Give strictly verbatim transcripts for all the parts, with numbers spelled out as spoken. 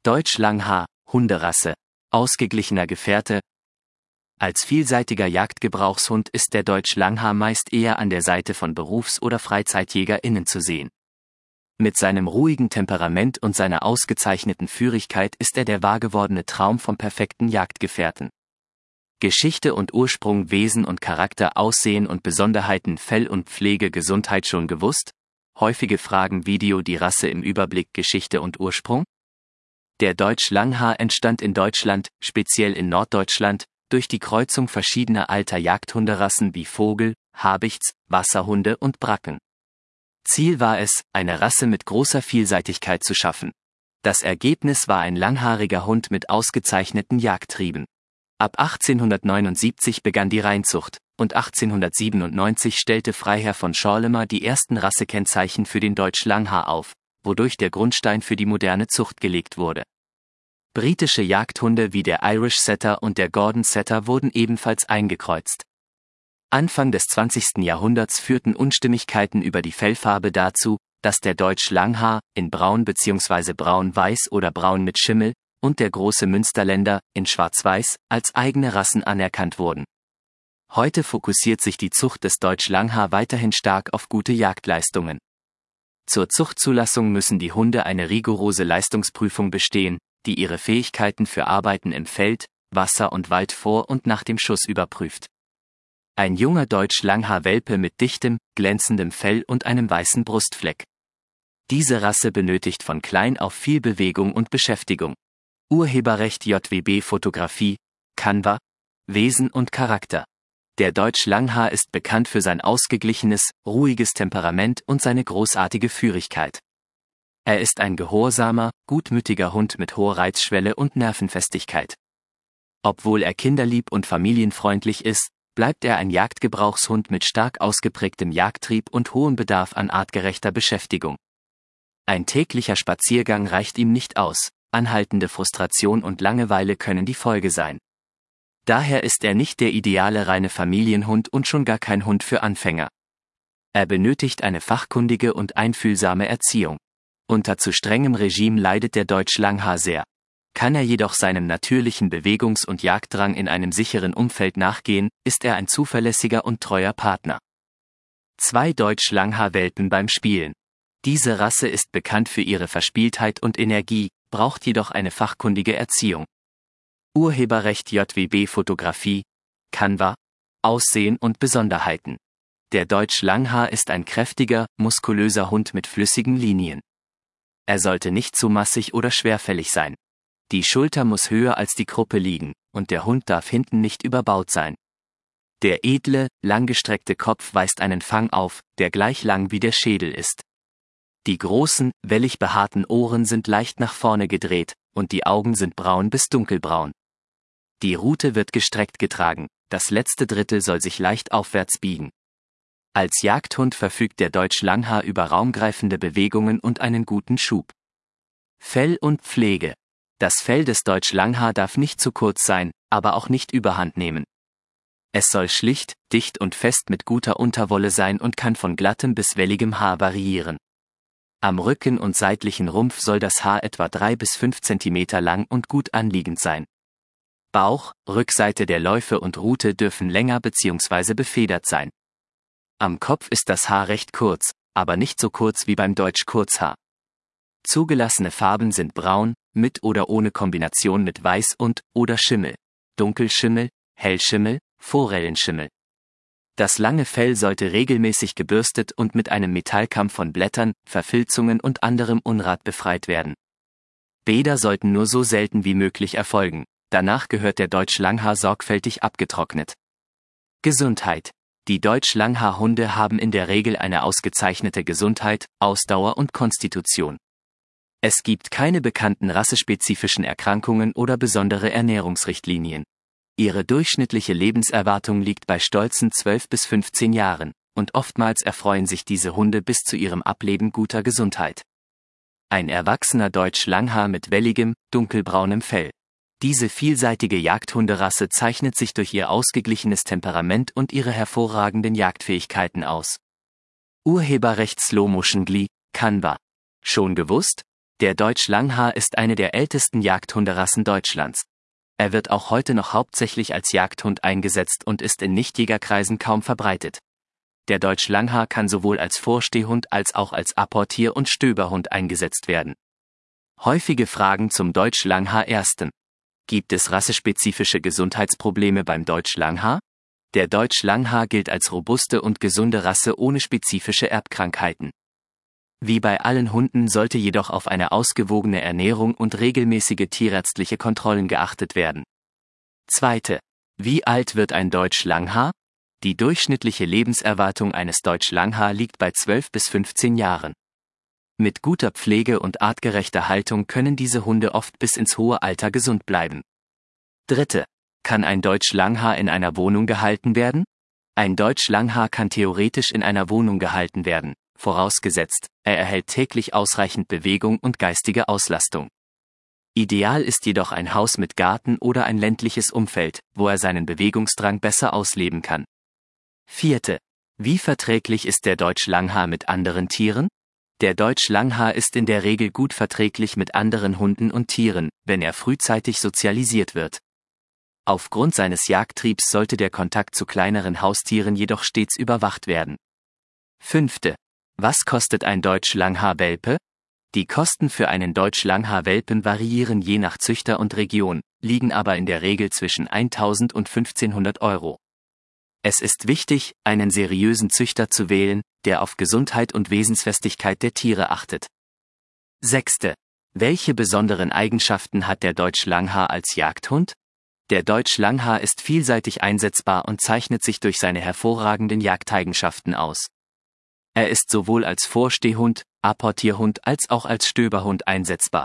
Deutsch Langhaar, Hunderasse, ausgeglichener Gefährte. Als vielseitiger Jagdgebrauchshund ist der Deutsch Langhaar meist eher an der Seite von Berufs- oder FreizeitjägerInnen zu sehen. Mit seinem ruhigen Temperament und seiner ausgezeichneten Führigkeit ist er der wahrgewordene Traum vom perfekten Jagdgefährten. Geschichte und Ursprung, Wesen und Charakter, Aussehen und Besonderheiten, Fell und Pflege, Gesundheit schon gewusst? Häufige Fragen. Video. Die Rasse im Überblick. Geschichte und Ursprung. Der Deutsch Langhaar entstand in Deutschland, speziell in Norddeutschland, durch die Kreuzung verschiedener alter Jagdhunderassen wie Vogel, Habichts, Wasserhunde und Bracken. Ziel war es, eine Rasse mit großer Vielseitigkeit zu schaffen. Das Ergebnis war ein langhaariger Hund mit ausgezeichneten Jagdtrieben. Ab achtzehnhundertneunundsiebzig begann die Reinzucht, und achtzehnhundertsiebenundneunzig stellte Freiherr von Schorlemer die ersten Rassekennzeichen für den Deutsch Langhaar auf, wodurch der Grundstein für die moderne Zucht gelegt wurde. Britische Jagdhunde wie der Irish Setter und der Gordon Setter wurden ebenfalls eingekreuzt. Anfang des zwanzigsten Jahrhunderts führten Unstimmigkeiten über die Fellfarbe dazu, dass der Deutsch Langhaar, in braun bzw. braun-weiß oder braun mit Schimmel, und der große Münsterländer, in schwarz-weiß, als eigene Rassen anerkannt wurden. Heute fokussiert sich die Zucht des Deutsch Langhaar weiterhin stark auf gute Jagdleistungen. Zur Zuchtzulassung müssen die Hunde eine rigorose Leistungsprüfung bestehen, die ihre Fähigkeiten für Arbeiten im Feld, Wasser und Wald vor und nach dem Schuss überprüft. Ein junger Deutsch Langhaar-Welpe mit dichtem, glänzendem Fell und einem weißen Brustfleck. Diese Rasse benötigt von klein auf viel Bewegung und Beschäftigung. Urheberrecht J W B Fotografie, Canva, Wesen und Charakter. Der Deutsch Langhaar ist bekannt für sein ausgeglichenes, ruhiges Temperament und seine großartige Führigkeit. Er ist ein gehorsamer, gutmütiger Hund mit hoher Reizschwelle und Nervenfestigkeit. Obwohl er kinderlieb und familienfreundlich ist, bleibt er ein Jagdgebrauchshund mit stark ausgeprägtem Jagdtrieb und hohem Bedarf an artgerechter Beschäftigung. Ein täglicher Spaziergang reicht ihm nicht aus, anhaltende Frustration und Langeweile können die Folge sein. Daher ist er nicht der ideale reine Familienhund und schon gar kein Hund für Anfänger. Er benötigt eine fachkundige und einfühlsame Erziehung. Unter zu strengem Regime leidet der Deutsch Langhaar sehr. Kann er jedoch seinem natürlichen Bewegungs- und Jagddrang in einem sicheren Umfeld nachgehen, ist er ein zuverlässiger und treuer Partner. Zwei Deutsch Langhaar-Welpen beim Spielen. Diese Rasse ist bekannt für ihre Verspieltheit und Energie, braucht jedoch eine fachkundige Erziehung. Urheberrecht J W B Fotografie, Canva, Aussehen und Besonderheiten. Der Deutsch Langhaar ist ein kräftiger, muskulöser Hund mit flüssigen Linien. Er sollte nicht zu massig oder schwerfällig sein. Die Schulter muss höher als die Kruppe liegen, und der Hund darf hinten nicht überbaut sein. Der edle, langgestreckte Kopf weist einen Fang auf, der gleich lang wie der Schädel ist. Die großen, wellig behaarten Ohren sind leicht nach vorne gedreht, und die Augen sind braun bis dunkelbraun. Die Rute wird gestreckt getragen, das letzte Drittel soll sich leicht aufwärts biegen. Als Jagdhund verfügt der Deutsch Langhaar über raumgreifende Bewegungen und einen guten Schub. Fell und Pflege. Das Fell des Deutsch Langhaar darf nicht zu kurz sein, aber auch nicht überhand nehmen. Es soll schlicht, dicht und fest mit guter Unterwolle sein und kann von glattem bis welligem Haar variieren. Am Rücken und seitlichen Rumpf soll das Haar etwa drei bis fünf Zentimeter lang und gut anliegend sein. Bauch, Rückseite der Läufe und Rute dürfen länger bzw. befedert sein. Am Kopf ist das Haar recht kurz, aber nicht so kurz wie beim Deutsch Kurzhaar. Zugelassene Farben sind braun, mit oder ohne Kombination mit Weiß und oder Schimmel, Dunkelschimmel, Hellschimmel, Forellenschimmel. Das lange Fell sollte regelmäßig gebürstet und mit einem Metallkamm von Blättern, Verfilzungen und anderem Unrat befreit werden. Bäder sollten nur so selten wie möglich erfolgen, danach gehört der Deutsch Langhaar sorgfältig abgetrocknet. Gesundheit. Die Deutsch Langhaar-Hunde haben in der Regel eine ausgezeichnete Gesundheit, Ausdauer und Konstitution. Es gibt keine bekannten rassespezifischen Erkrankungen oder besondere Ernährungsrichtlinien. Ihre durchschnittliche Lebenserwartung liegt bei stolzen zwölf bis fünfzehn Jahren, und oftmals erfreuen sich diese Hunde bis zu ihrem Ableben guter Gesundheit. Ein erwachsener Deutsch Langhaar mit welligem, dunkelbraunem Fell. Diese vielseitige Jagdhunderasse zeichnet sich durch ihr ausgeglichenes Temperament und ihre hervorragenden Jagdfähigkeiten aus. Urheberrecht Slow Motion Glee, Canva. Schon gewusst? Der Deutsch Langhaar ist eine der ältesten Jagdhunderassen Deutschlands. Er wird auch heute noch hauptsächlich als Jagdhund eingesetzt und ist in Nichtjägerkreisen kaum verbreitet. Der Deutsch Langhaar kann sowohl als Vorstehhund als auch als Apportier- und Stöberhund eingesetzt werden. Häufige Fragen zum Deutsch Langhaar. Ersten. Gibt es rassespezifische Gesundheitsprobleme beim Deutsch Langhaar? Der Deutsch Langhaar gilt als robuste und gesunde Rasse ohne spezifische Erbkrankheiten. Wie bei allen Hunden sollte jedoch auf eine ausgewogene Ernährung und regelmäßige tierärztliche Kontrollen geachtet werden. Zweite. Wie alt wird ein Deutsch Langhaar? Die durchschnittliche Lebenserwartung eines Deutsch Langhaar liegt bei zwölf bis fünfzehn Jahren. Mit guter Pflege und artgerechter Haltung können diese Hunde oft bis ins hohe Alter gesund bleiben. Dritte. Kann ein Deutsch Langhaar in einer Wohnung gehalten werden? Ein Deutsch Langhaar kann theoretisch in einer Wohnung gehalten werden, vorausgesetzt, er erhält täglich ausreichend Bewegung und geistige Auslastung. Ideal ist jedoch ein Haus mit Garten oder ein ländliches Umfeld, wo er seinen Bewegungsdrang besser ausleben kann. Vierte. Wie verträglich ist der Deutsch Langhaar mit anderen Tieren? Der Deutsch Langhaar ist in der Regel gut verträglich mit anderen Hunden und Tieren, wenn er frühzeitig sozialisiert wird. Aufgrund seines Jagdtriebs sollte der Kontakt zu kleineren Haustieren jedoch stets überwacht werden. Fünfte. Was kostet ein Deutsch Langhaar-Welpe? Die Kosten für einen Deutsch Langhaar-Welpen variieren je nach Züchter und Region, liegen aber in der Regel zwischen eintausend und fünfzehnhundert Euro. Es ist wichtig, einen seriösen Züchter zu wählen, der auf Gesundheit und Wesensfestigkeit der Tiere achtet. Sechste. Welche besonderen Eigenschaften hat der Deutsch Langhaar als Jagdhund? Der Deutsch Langhaar ist vielseitig einsetzbar und zeichnet sich durch seine hervorragenden Jagdeigenschaften aus. Er ist sowohl als Vorstehhund, Apportierhund als auch als Stöberhund einsetzbar.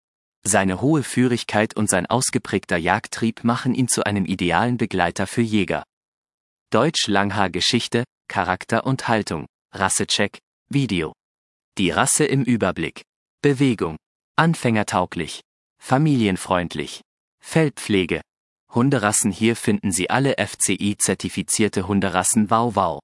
Seine hohe Führigkeit und sein ausgeprägter Jagdtrieb machen ihn zu einem idealen Begleiter für Jäger. Deutsch Langhaar Geschichte, Charakter und Haltung, Rassecheck, Video. Die Rasse im Überblick. Bewegung. Anfängertauglich. Familienfreundlich. Fellpflege. Hunderassen. Hier finden Sie alle F C I-zertifizierte Hunderassen. Wow wow.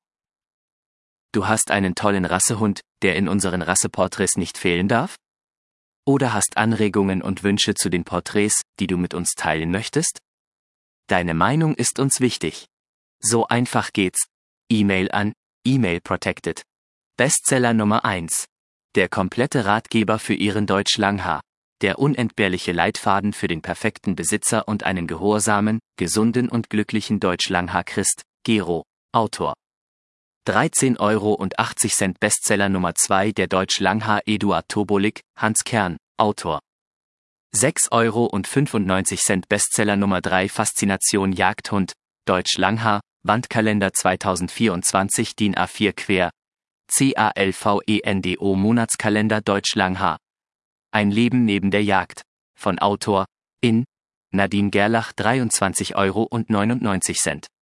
Du hast einen tollen Rassehund, der in unseren Rasseporträts nicht fehlen darf? Oder hast Anregungen und Wünsche zu den Porträts, die du mit uns teilen möchtest? Deine Meinung ist uns wichtig. So einfach geht's. E-Mail an E-Mail Protected. Bestseller Nummer eins. Der komplette Ratgeber für Ihren Deutsch Langhaar. Der unentbehrliche Leitfaden für den perfekten Besitzer und einen gehorsamen, gesunden und glücklichen Deutsch Langhaar. Christ Gero, Autor. dreizehn Euro und achtzig Cent. Bestseller Nummer zwei. Der Deutsch Langhaar. Eduard Tobolik, Hans Kern, Autor. sechs Euro und fünfundneunzig Cent. Bestseller Nummer drei. Faszination Jagdhund, Deutsch Langhaar, Wandkalender zweitausendvierundzwanzig. DIN A vier quer. C A L V E N D O Monatskalender Deutsch Langhaar. Ein Leben neben der Jagd. Von Autor, in, Nadine Gerlach. dreiundzwanzig Euro und neunundneunzig Cent.